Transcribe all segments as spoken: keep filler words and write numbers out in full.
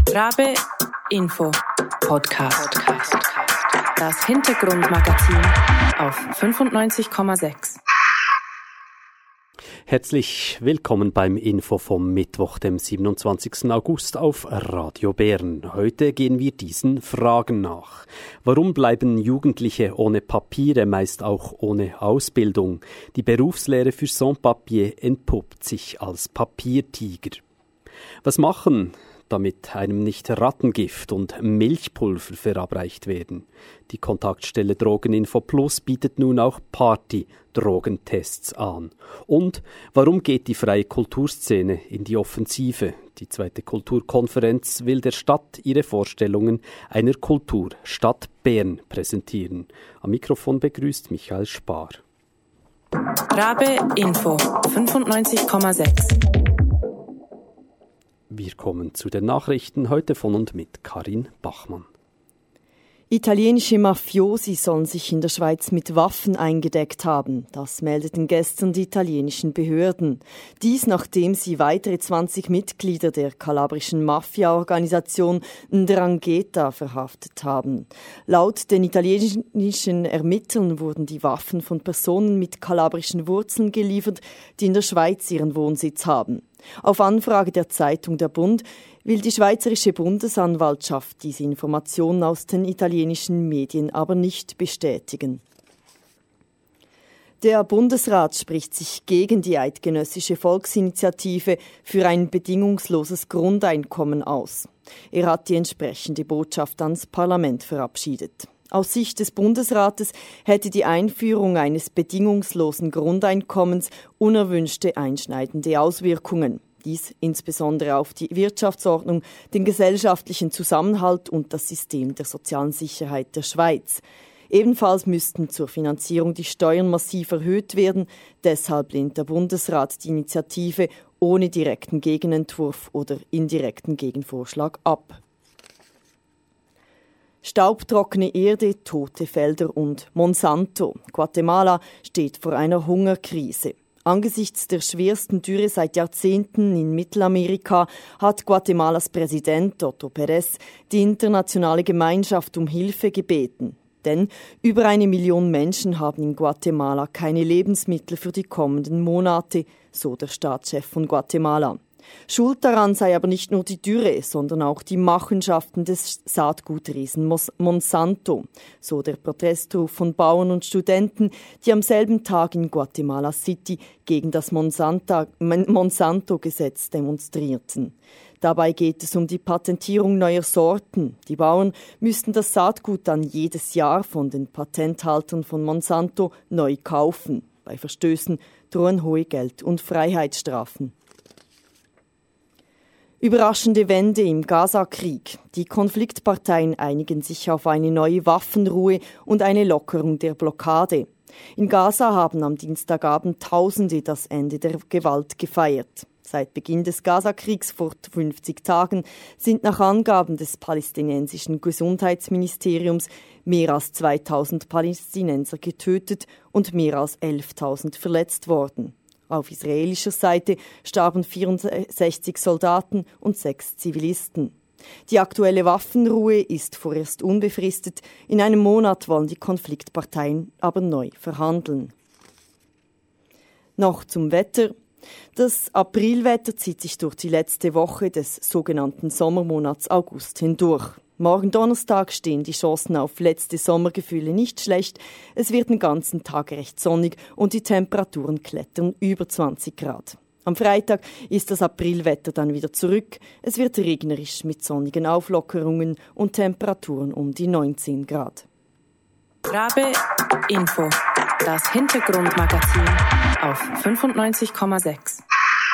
Rabe Info Podcast. Das Hintergrundmagazin auf fünfundneunzig Komma sechs. Herzlich willkommen beim Info vom Mittwoch, dem siebenundzwanzigsten August auf Radio Bern. Heute gehen wir diesen Fragen nach. Warum bleiben Jugendliche ohne Papiere, meist auch ohne Ausbildung? Die Berufslehre für Sans-Papier entpuppt sich als Papiertiger. Was machen, damit einem nicht Rattengift und Milchpulver verabreicht werden? Die Kontaktstelle Drogeninfo Plus bietet nun auch Party-Drogentests an. Und warum geht die freie Kulturszene in die Offensive? Die zweite Kulturkonferenz will der Stadt ihre Vorstellungen einer Kulturstadt Bern präsentieren. Am Mikrofon begrüßt Michael Spar. Rabe Info fünfundneunzig Komma sechs. Wir kommen zu den Nachrichten heute von und mit Karin Bachmann. Italienische Mafiosi sollen sich in der Schweiz mit Waffen eingedeckt haben. Das meldeten gestern die italienischen Behörden. Dies, nachdem sie weitere zwanzig Mitglieder der kalabrischen Mafia-Organisation Ndrangheta verhaftet haben. Laut den italienischen Ermittlern wurden die Waffen von Personen mit kalabrischen Wurzeln geliefert, die in der Schweiz ihren Wohnsitz haben. Auf Anfrage der Zeitung Der Bund will die Schweizerische Bundesanwaltschaft diese Informationen aus den italienischen Medien aber nicht bestätigen. Der Bundesrat spricht sich gegen die eidgenössische Volksinitiative für ein bedingungsloses Grundeinkommen aus. Er hat die entsprechende Botschaft ans Parlament verabschiedet. Aus Sicht des Bundesrates hätte die Einführung eines bedingungslosen Grundeinkommens unerwünschte einschneidende Auswirkungen. Dies insbesondere auf die Wirtschaftsordnung, den gesellschaftlichen Zusammenhalt und das System der sozialen Sicherheit der Schweiz. Ebenfalls müssten zur Finanzierung die Steuern massiv erhöht werden. Deshalb lehnt der Bundesrat die Initiative ohne direkten Gegenentwurf oder indirekten Gegenvorschlag ab. Staubtrockene Erde, tote Felder und Monsanto. Guatemala steht vor einer Hungerkrise. Angesichts der schwersten Dürre seit Jahrzehnten in Mittelamerika hat Guatemalas Präsident Otto Pérez die internationale Gemeinschaft um Hilfe gebeten. Denn über eine Million Menschen haben in Guatemala keine Lebensmittel für die kommenden Monate, so der Staatschef von Guatemala. Schuld daran sei aber nicht nur die Dürre, sondern auch die Machenschaften des Saatgutriesen Monsanto, so der Protestruf von Bauern und Studenten, die am selben Tag in Guatemala City gegen das Monsanto-Gesetz demonstrierten. Dabei geht es um die Patentierung neuer Sorten. Die Bauern müssten das Saatgut dann jedes Jahr von den Patenthaltern von Monsanto neu kaufen. Bei Verstößen drohen hohe Geld- und Freiheitsstrafen. Überraschende Wende im Gaza-Krieg. Die Konfliktparteien einigen sich auf eine neue Waffenruhe und eine Lockerung der Blockade. In Gaza haben am Dienstagabend Tausende das Ende der Gewalt gefeiert. Seit Beginn des Gaza-Kriegs vor fünfzig Tagen sind nach Angaben des palästinensischen Gesundheitsministeriums mehr als zweitausend Palästinenser getötet und mehr als elftausend verletzt worden. Auf israelischer Seite starben vierundsechzig Soldaten und sechs Zivilisten. Die aktuelle Waffenruhe ist vorerst unbefristet. In einem Monat wollen die Konfliktparteien aber neu verhandeln. Noch zum Wetter. Das Aprilwetter zieht sich durch die letzte Woche des sogenannten Sommermonats August hindurch. Morgen Donnerstag stehen die Chancen auf letzte Sommergefühle nicht schlecht. Es wird den ganzen Tag recht sonnig und die Temperaturen klettern über zwanzig Grad. Am Freitag ist das Aprilwetter dann wieder zurück. Es wird regnerisch mit sonnigen Auflockerungen und Temperaturen um die neunzehn Grad. Rabe Info, das Hintergrundmagazin auf fünfundneunzig Komma sechs.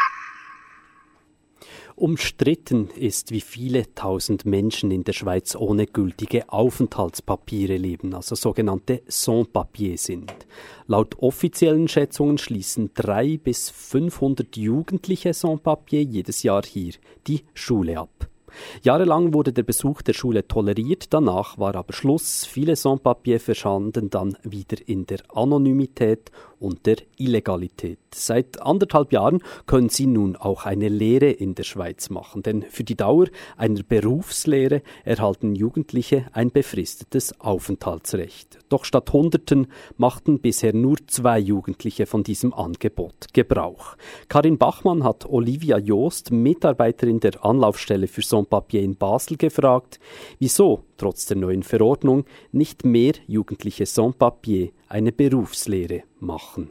Umstritten ist, wie viele tausend Menschen in der Schweiz ohne gültige Aufenthaltspapiere leben, also sogenannte Sans-Papier sind. Laut offiziellen Schätzungen schließen drei bis fünfhundert Jugendliche Sans-Papier jedes Jahr hier die Schule ab. Jahrelang wurde der Besuch der Schule toleriert, danach war aber Schluss. Viele Sans-Papier verschwanden dann wieder in der Anonymität und der Illegalität. Seit anderthalb Jahren können sie nun auch eine Lehre in der Schweiz machen, denn für die Dauer einer Berufslehre erhalten Jugendliche ein befristetes Aufenthaltsrecht. Doch statt Hunderten machten bisher nur zwei Jugendliche von diesem Angebot Gebrauch. Karin Bachmann hat Olivia Joost, Mitarbeiterin der Anlaufstelle für Sans-Papier in Basel, gefragt, wieso trotz der neuen Verordnung nicht mehr jugendliche Sans-Papier eine Berufslehre machen.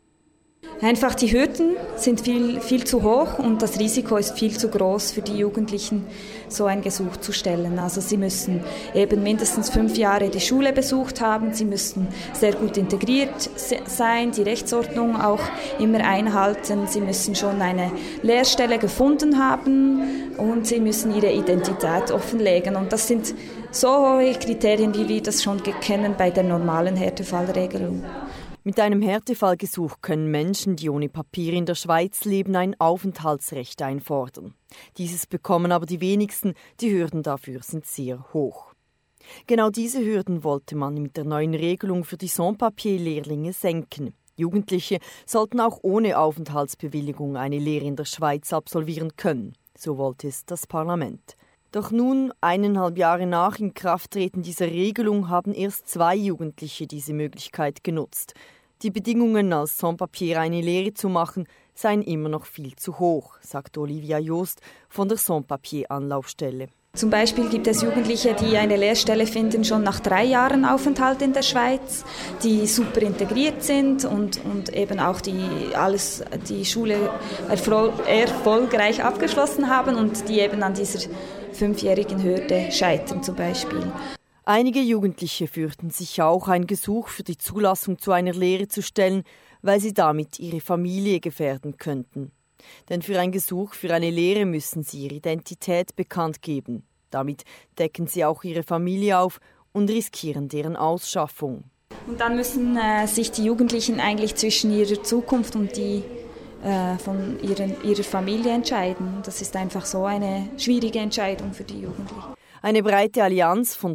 Einfach die Hürden sind viel, viel zu hoch und das Risiko ist viel zu groß für die Jugendlichen, so ein Gesuch zu stellen. Also sie müssen eben mindestens fünf Jahre die Schule besucht haben, sie müssen sehr gut integriert sein, die Rechtsordnung auch immer einhalten, sie müssen schon eine Lehrstelle gefunden haben und sie müssen ihre Identität offenlegen. Und das sind so hohe Kriterien, wie wir das schon kennen bei der normalen Härtefallregelung. Mit einem Härtefallgesuch können Menschen, die ohne Papier in der Schweiz leben, ein Aufenthaltsrecht einfordern. Dieses bekommen aber die wenigsten, die Hürden dafür sind sehr hoch. Genau diese Hürden wollte man mit der neuen Regelung für die Sans-Papier-Lehrlinge senken. Jugendliche sollten auch ohne Aufenthaltsbewilligung eine Lehre in der Schweiz absolvieren können. So wollte es das Parlament. Doch nun, eineinhalb Jahre nach Inkrafttreten dieser Regelung, haben erst zwei Jugendliche diese Möglichkeit genutzt. Die Bedingungen, als Sans-Papier eine Lehre zu machen, seien immer noch viel zu hoch, sagt Olivia Joost von der Sans-Papier-Anlaufstelle. Zum Beispiel gibt es Jugendliche, die eine Lehrstelle finden, schon nach drei Jahren Aufenthalt in der Schweiz, die super integriert sind und, und eben auch die, alles, die Schule erfol- erfolgreich abgeschlossen haben und die eben an dieser fünfjährigen Hürde scheitern zum Beispiel. Einige Jugendliche fürchten sich auch, ein Gesuch für die Zulassung zu einer Lehre zu stellen, weil sie damit ihre Familie gefährden könnten. Denn für ein Gesuch für eine Lehre müssen sie ihre Identität bekannt geben. Damit decken sie auch ihre Familie auf und riskieren deren Ausschaffung. Und dann müssen äh, sich die Jugendlichen eigentlich zwischen ihrer Zukunft und die äh, von ihren, ihrer Familie entscheiden. Das ist einfach so eine schwierige Entscheidung für die Jugendlichen. Eine breite Allianz von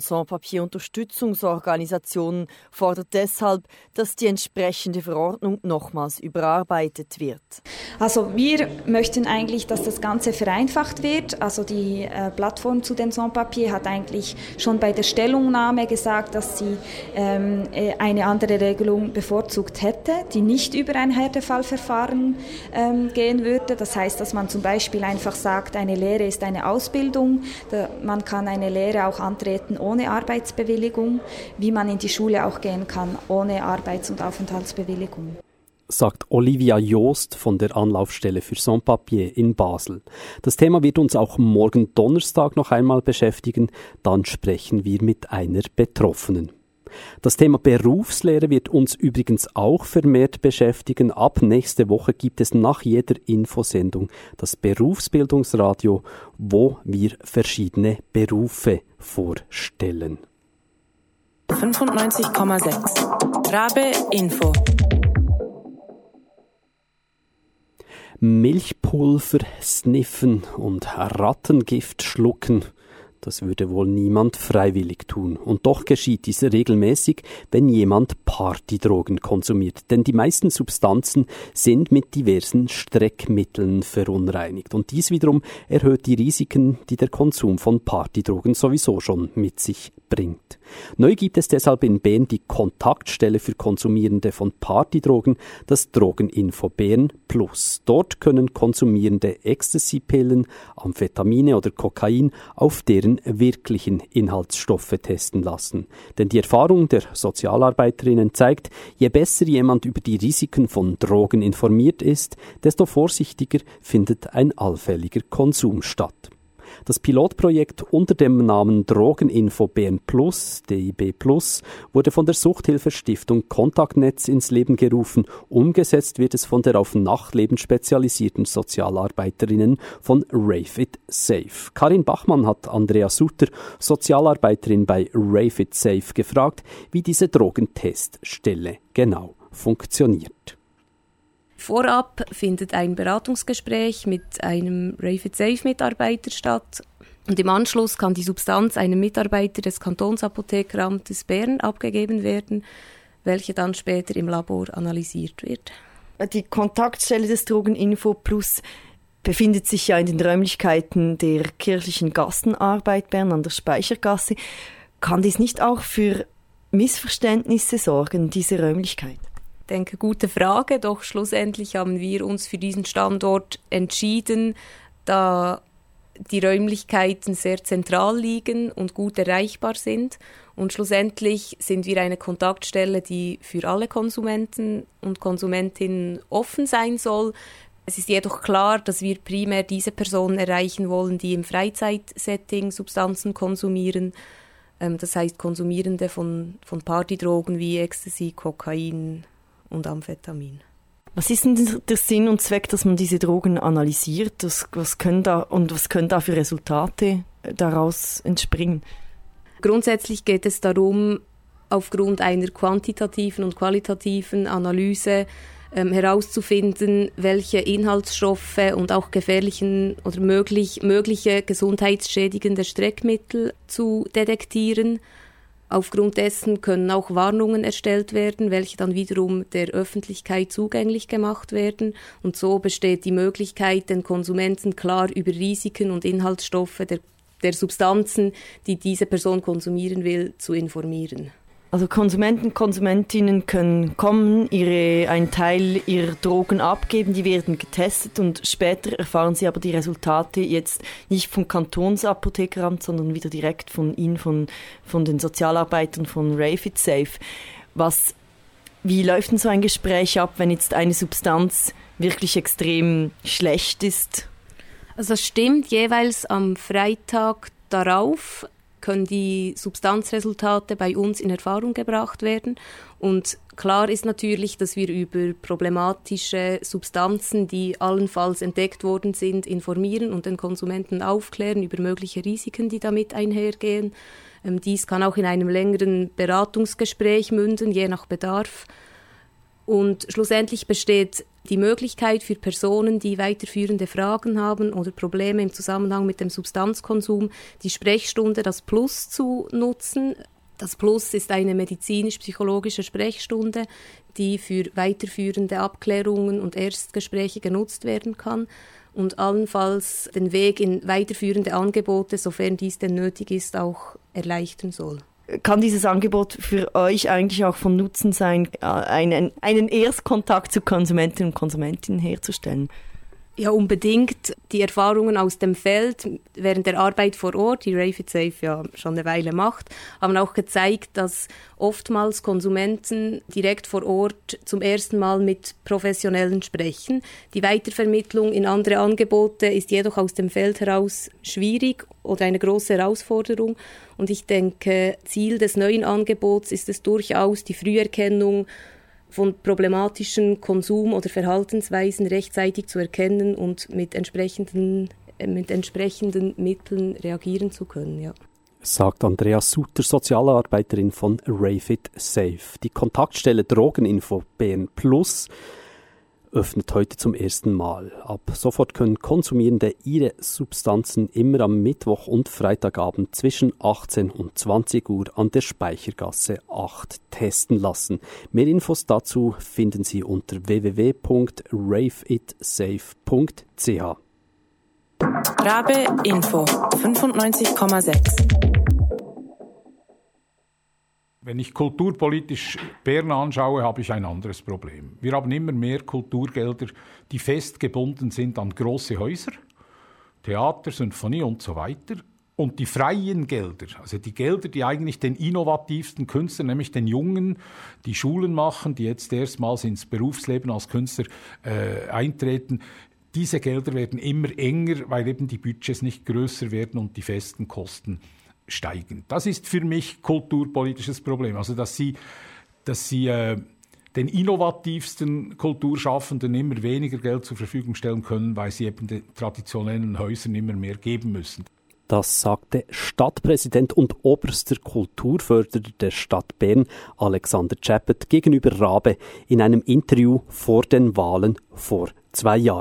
Sans-Papier-Unterstützungsorganisationen fordert deshalb, dass die entsprechende Verordnung nochmals überarbeitet wird. Also wir möchten eigentlich, dass das Ganze vereinfacht wird. Also die äh, Plattform zu den Sans-Papier hat eigentlich schon bei der Stellungnahme gesagt, dass sie ähm, eine andere Regelung bevorzugt hätte, die nicht über ein Härtefallverfahren ähm, gehen würde. Das heißt, dass man zum Beispiel einfach sagt, eine Lehre ist eine Ausbildung, da, man kann eine Lehre auch antreten ohne Arbeitsbewilligung, wie man in die Schule auch gehen kann ohne Arbeits- und Aufenthaltsbewilligung. Sagt Olivia Joost von der Anlaufstelle für Sans-Papier in Basel. Das Thema wird uns auch morgen Donnerstag noch einmal beschäftigen. Dann sprechen wir mit einer Betroffenen. Das Thema Berufslehre wird uns übrigens auch vermehrt beschäftigen. Ab nächste Woche gibt es nach jeder Infosendung das Berufsbildungsradio, wo wir verschiedene Berufe vorstellen. fünfundneunzig Komma sechs Rabe Info. Milchpulver sniffen und Rattengift schlucken. Das würde wohl niemand freiwillig tun. Und doch geschieht dies regelmäßig, wenn jemand Partydrogen konsumiert. Denn die meisten Substanzen sind mit diversen Streckmitteln verunreinigt. Und dies wiederum erhöht die Risiken, die der Konsum von Partydrogen sowieso schon mit sich bringt. Neu gibt es deshalb in Bern die Kontaktstelle für Konsumierende von Partydrogen, das Drogeninfo Bern Plus. Dort können Konsumierende Ecstasy-Pillen, Amphetamine oder Kokain auf deren wirklichen Inhaltsstoffe testen lassen. Denn die Erfahrung der Sozialarbeiterinnen zeigt, je besser jemand über die Risiken von Drogen informiert ist, desto vorsichtiger findet ein allfälliger Konsum statt. Das Pilotprojekt unter dem Namen Drogeninfo Bern Plus, D I B Plus, wurde von der Suchthilfestiftung Kontaktnetz ins Leben gerufen. Umgesetzt wird es von der auf Nachtleben spezialisierten Sozialarbeiterinnen von Rave It Safe. Karin Bachmann hat Andrea Sutter, Sozialarbeiterin bei Rave It Safe, gefragt, wie diese Drogenteststelle genau funktioniert. Vorab findet ein Beratungsgespräch mit einem Rave It Safe Mitarbeiter statt und im Anschluss kann die Substanz einem Mitarbeiter des Kantonsapothekeramtes Bern abgegeben werden. welche dann später im Labor analysiert wird. Die Kontaktstelle des Drogeninfo Plus befindet sich ja in den Räumlichkeiten der kirchlichen Gassenarbeit Bern an der Speichergasse. Kann dies nicht auch für Missverständnisse sorgen, diese Räumlichkeit? Ich denke, gute Frage, doch schlussendlich haben wir uns für diesen Standort entschieden, da die Räumlichkeiten sehr zentral liegen und gut erreichbar sind. Und schlussendlich sind wir eine Kontaktstelle, die für alle Konsumenten und Konsumentinnen offen sein soll. Es ist jedoch klar, dass wir primär diese Personen erreichen wollen, die im Freizeitsetting Substanzen konsumieren. Das heißt Konsumierende von, von Partydrogen wie Ecstasy, Kokain und Amphetamin. Was ist denn der Sinn und Zweck, dass man diese Drogen analysiert? Das, was können da, und was können da für Resultate daraus entspringen? Grundsätzlich geht es darum, aufgrund einer quantitativen und qualitativen Analyse ähm, herauszufinden, welche Inhaltsstoffe und auch gefährlichen oder möglich, mögliche gesundheitsschädigende Streckmittel zu detektieren. Aufgrund dessen können auch Warnungen erstellt werden, welche dann wiederum der Öffentlichkeit zugänglich gemacht werden. Und so besteht die Möglichkeit, den Konsumenten klar über Risiken und Inhaltsstoffe der, der Substanzen, die diese Person konsumieren will, zu informieren. Also Konsumenten, Konsumentinnen können kommen, ihre, einen Teil ihrer Drogen abgeben, die werden getestet und später erfahren sie aber die Resultate jetzt nicht vom Kantonsapothekeramt, sondern wieder direkt von Ihnen, von, von den Sozialarbeitern von Rave It Safe. Was, wie läuft denn so ein Gespräch ab, wenn jetzt eine Substanz wirklich extrem schlecht ist? Also das stimmt, jeweils am Freitag darauf können die Substanzresultate bei uns in Erfahrung gebracht werden. Und klar ist natürlich, dass wir über problematische Substanzen, die allenfalls entdeckt worden sind, informieren und den Konsumenten aufklären über mögliche Risiken, die damit einhergehen. Ähm, dies kann auch in einem längeren Beratungsgespräch münden, je nach Bedarf. Und schlussendlich besteht die Möglichkeit für Personen, die weiterführende Fragen haben oder Probleme im Zusammenhang mit dem Substanzkonsum, die Sprechstunde das Plus zu nutzen. Das Plus ist eine medizinisch-psychologische Sprechstunde, die für weiterführende Abklärungen und Erstgespräche genutzt werden kann und allenfalls den Weg in weiterführende Angebote, sofern dies denn nötig ist, auch erleichtern soll. Kann dieses Angebot für euch eigentlich auch von Nutzen sein, einen, einen Erstkontakt zu Konsumentinnen und Konsumentinnen herzustellen? Ja, unbedingt. Die Erfahrungen aus dem Feld während der Arbeit vor Ort, die Rave It Safe ja schon eine Weile macht, haben auch gezeigt, dass oftmals Konsumenten direkt vor Ort zum ersten Mal mit Professionellen sprechen. Die Weitervermittlung in andere Angebote ist jedoch aus dem Feld heraus schwierig oder eine große Herausforderung. Und ich denke, Ziel des neuen Angebots ist es durchaus, die Früherkennung von problematischen Konsum- oder Verhaltensweisen rechtzeitig zu erkennen und mit entsprechenden, äh, mit entsprechenden Mitteln reagieren zu können. Ja. Sagt Andrea Sutter, Sozialarbeiterin von Rave It Safe. Die Kontaktstelle Drogeninfo Bern Plus öffnet heute zum ersten Mal. Ab sofort können Konsumierende ihre Substanzen immer am Mittwoch und Freitagabend zwischen achtzehn und zwanzig Uhr an der Speichergasse acht testen lassen. Mehr Infos dazu finden Sie unter w w w punkt rave it safe punkt c h. Rabe Info fünfundneunzig Komma sechs. Wenn ich kulturpolitisch Bern anschaue, habe ich ein anderes Problem. Wir haben immer mehr Kulturgelder, die festgebunden sind an grosse Häuser, Theater, Sinfonie und so weiter. Und die freien Gelder, also die Gelder, die eigentlich den innovativsten Künstlern, nämlich den Jungen, die Schulen machen, die jetzt erstmals ins Berufsleben als Künstler äh, eintreten, diese Gelder werden immer enger, weil eben die Budgets nicht größer werden und die festen Kosten steigen. Das ist für mich kulturpolitisches Problem. Also dass sie, dass sie äh, den innovativsten Kulturschaffenden immer weniger Geld zur Verfügung stellen können, weil sie eben den traditionellen Häusern immer mehr geben müssen. Das sagte Stadtpräsident und oberster Kulturförderer der Stadt Bern, Alexander Czeppet, gegenüber Rabe in einem Interview vor den Wahlen vor zwei Jahren.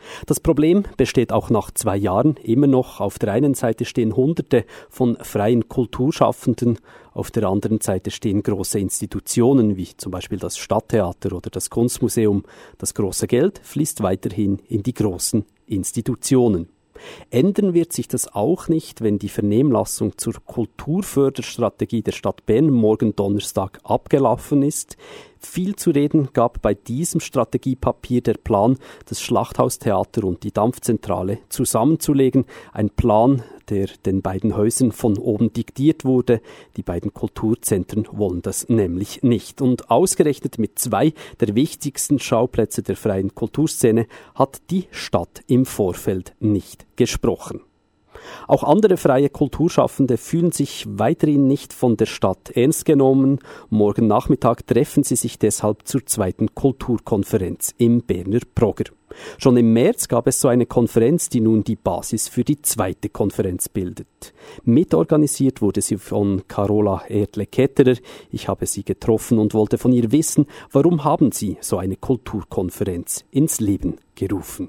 Das Problem besteht auch nach zwei Jahren immer noch. Auf der einen Seite stehen Hunderte von freien Kulturschaffenden, auf der anderen Seite stehen große Institutionen wie zum Beispiel das Stadttheater oder das Kunstmuseum. Das große Geld fließt weiterhin in die großen Institutionen. Ändern wird sich das auch nicht, wenn die Vernehmlassung zur Kulturförderstrategie der Stadt Bern morgen Donnerstag abgelaufen ist. Viel zu reden gab bei diesem Strategiepapier der Plan, das Schlachthaustheater und die Dampfzentrale zusammenzulegen. Ein Plan, der den beiden Häusern von oben diktiert wurde. Die beiden Kulturzentren wollen das nämlich nicht. Und ausgerechnet mit zwei der wichtigsten Schauplätze der freien Kulturszene hat die Stadt im Vorfeld nicht gesprochen. Auch andere freie Kulturschaffende fühlen sich weiterhin nicht von der Stadt ernst genommen. Morgen Nachmittag treffen sie sich deshalb zur zweiten Kulturkonferenz im Berner Progger. Schon im März gab es so eine Konferenz, die nun die Basis für die zweite Konferenz bildet. Mitorganisiert wurde sie von Carola Erdle-Ketterer. Ich habe sie getroffen und wollte von ihr wissen, warum haben sie so eine Kulturkonferenz ins Leben gerufen?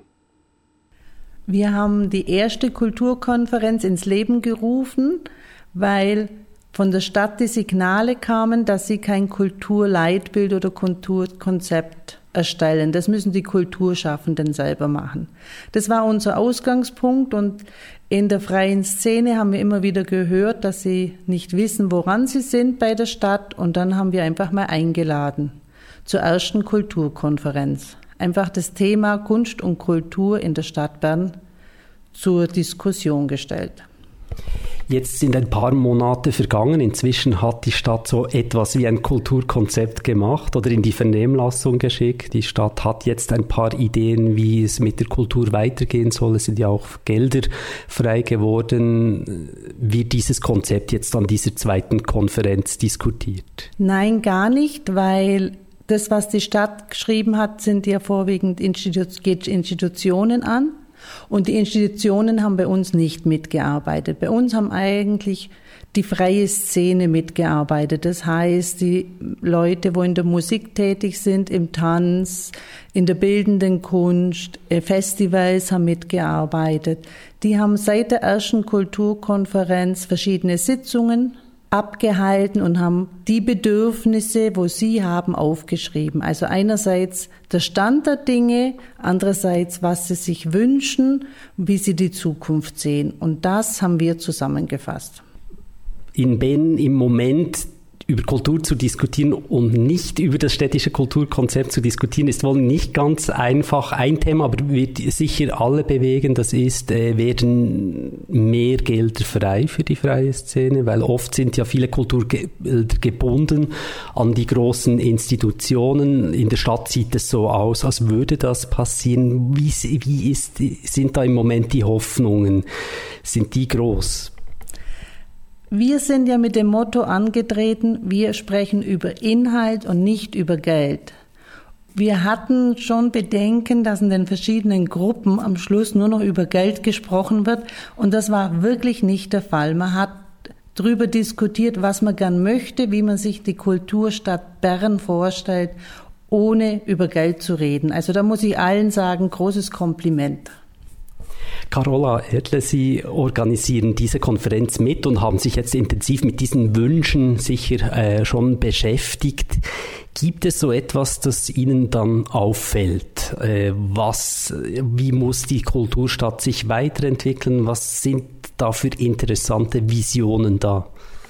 Wir haben die erste Kulturkonferenz ins Leben gerufen, weil von der Stadt die Signale kamen, dass sie kein Kulturleitbild oder Kulturkonzept erstellen. Das müssen die Kulturschaffenden selber machen. Das war unser Ausgangspunkt und in der freien Szene haben wir immer wieder gehört, dass sie nicht wissen, woran sie sind bei der Stadt, und dann haben wir einfach mal eingeladen zur ersten Kulturkonferenz. Einfach das Thema Kunst und Kultur in der Stadt Bern zur Diskussion gestellt. Jetzt sind ein paar Monate vergangen. Inzwischen hat die Stadt so etwas wie ein Kulturkonzept gemacht oder in die Vernehmlassung geschickt. Die Stadt hat jetzt ein paar Ideen, wie es mit der Kultur weitergehen soll. Es sind ja auch Gelder frei geworden. Wird dieses Konzept jetzt an dieser zweiten Konferenz diskutiert? Nein, gar nicht, weil das, was die Stadt geschrieben hat, sind ja vorwiegend Institu- geht Institutionen an. Und die Institutionen haben bei uns nicht mitgearbeitet. Bei uns haben eigentlich die freie Szene mitgearbeitet. Das heißt, die Leute, wo in der Musik tätig sind, im Tanz, in der bildenden Kunst, Festivals haben mitgearbeitet. Die haben seit der ersten Kulturkonferenz verschiedene Sitzungen abgehalten und haben die Bedürfnisse, wo sie haben, aufgeschrieben. Also einerseits der Stand der Dinge, andererseits, was sie sich wünschen, wie sie die Zukunft sehen. Und das haben wir zusammengefasst. In Bern im Moment über Kultur zu diskutieren und nicht über das städtische Kulturkonzept zu diskutieren, ist wohl nicht ganz einfach. Ein Thema, aber wird sicher alle bewegen, das ist, äh, werden mehr Gelder frei für die freie Szene, weil oft sind ja viele Kulturgelder gebunden an die großen Institutionen. In der Stadt sieht es so aus, als würde das passieren. Wie, wie ist, sind da im Moment die Hoffnungen? Sind die groß? Wir sind ja mit dem Motto angetreten, wir sprechen über Inhalt und nicht über Geld. Wir hatten schon Bedenken, dass in den verschiedenen Gruppen am Schluss nur noch über Geld gesprochen wird, und das war wirklich nicht der Fall. Man hat darüber diskutiert, was man gern möchte, wie man sich die Kulturstadt Bern vorstellt, ohne über Geld zu reden. Also da muss ich allen sagen, großes Kompliment. Carola Erdle, Sie organisieren diese Konferenz mit und haben sich jetzt intensiv mit diesen Wünschen sicher äh, schon beschäftigt. Gibt es so etwas, das Ihnen dann auffällt? Äh, was, wie muss die Kulturstadt sich weiterentwickeln? Was sind da für interessante Visionen da?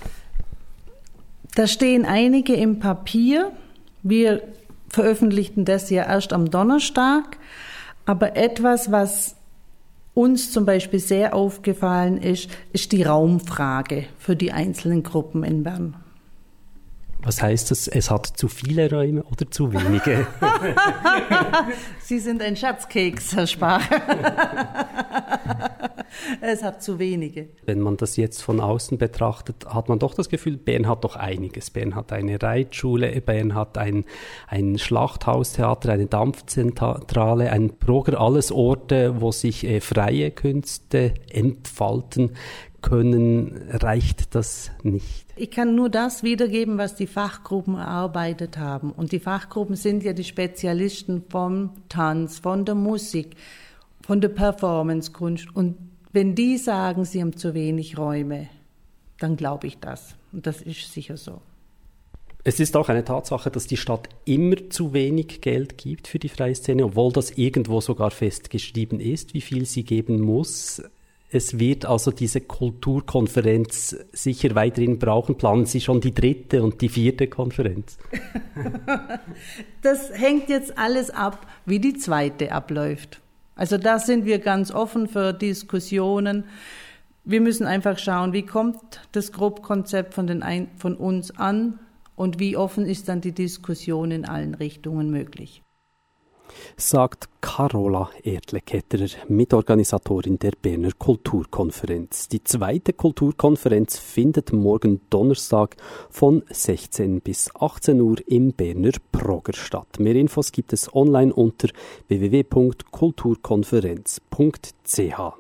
Da stehen einige im Papier. Wir veröffentlichten das ja erst am Donnerstag. Aber etwas, was uns zum Beispiel sehr aufgefallen ist, ist die Raumfrage für die einzelnen Gruppen in Bern. Was heißt das? Es hat zu viele Räume oder zu wenige? Sie sind ein Schatzkeks, Herr Spar. Es hat zu wenige. Wenn man das jetzt von außen betrachtet, hat man doch das Gefühl, Bern hat doch einiges. Bern hat eine Reitschule, Bern hat ein, ein Schlachthaustheater, eine Dampfzentrale, ein Progger, alles Orte, wo sich äh, freie Künste entfalten können. Reicht das nicht? Ich kann nur das wiedergeben, was die Fachgruppen erarbeitet haben. Und die Fachgruppen sind ja die Spezialisten vom Tanz, von der Musik. von der Performance-Kunst. Und wenn die sagen, sie haben zu wenig Räume, dann glaube ich das. Und das ist sicher so. Es ist auch eine Tatsache, dass die Stadt immer zu wenig Geld gibt für die freie Szene, obwohl das irgendwo sogar festgeschrieben ist, wie viel sie geben muss. Es wird also diese Kulturkonferenz sicher weiterhin brauchen. Planen Sie schon die dritte und die vierte Konferenz? Das hängt jetzt alles ab, wie die zweite abläuft. Also da sind wir ganz offen für Diskussionen. Wir müssen einfach schauen, wie kommt das Grobkonzept von, den ein- von uns an und wie offen ist dann die Diskussion in allen Richtungen möglich. Sagt Carola Erdle-Ketterer, Mitorganisatorin der Berner Kulturkonferenz. Die zweite Kulturkonferenz findet morgen Donnerstag von sechzehn bis achtzehn Uhr im Berner Progger statt. Mehr Infos gibt es online unter w w w punkt kulturkonferenz punkt c h.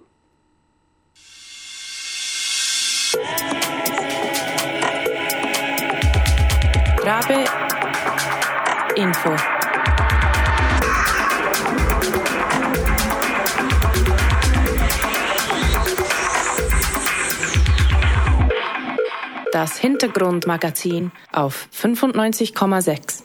Rabe Info. Das Hintergrundmagazin auf fünfundneunzig Komma sechs.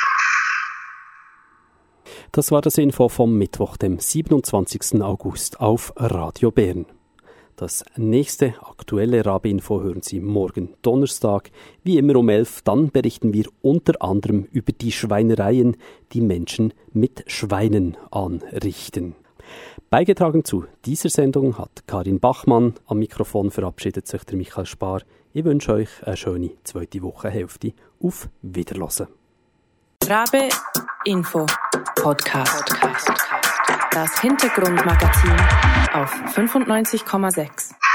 Das war das Info vom Mittwoch, dem siebenundzwanzigsten August auf Radio Bern. Das nächste aktuelle Rabe-Info hören Sie morgen Donnerstag, wie immer um elf. Dann berichten wir unter anderem über die Schweinereien, die Menschen mit Schweinen anrichten. Beigetragen zu dieser Sendung hat Karin Bachmann. Am Mikrofon verabschiedet sich der Michael Spar. Ich wünsche euch eine schöne zweite Wochenhälfte. Auf Wiederhören. Rabe Info Podcast. Das Hintergrundmagazin auf fünfundneunzig Komma sechs.